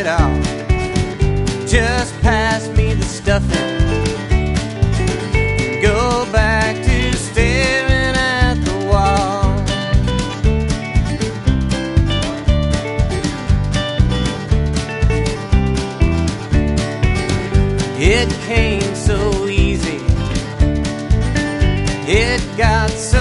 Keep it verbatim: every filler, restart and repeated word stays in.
it all. Just pass me the stuffing, go back to staring at the wall. It came so easy, it got so